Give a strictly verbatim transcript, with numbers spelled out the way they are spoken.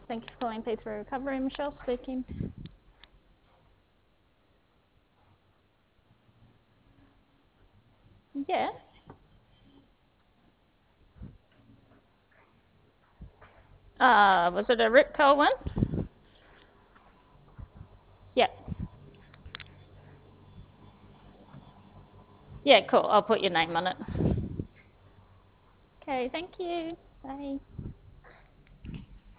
Thank you for calling P three Recovery. Michelle speaking. Yeah. Uh, was it a Rip Curl one? Yeah. Yeah, cool. I'll put your name on it. Okay, thank you. Bye.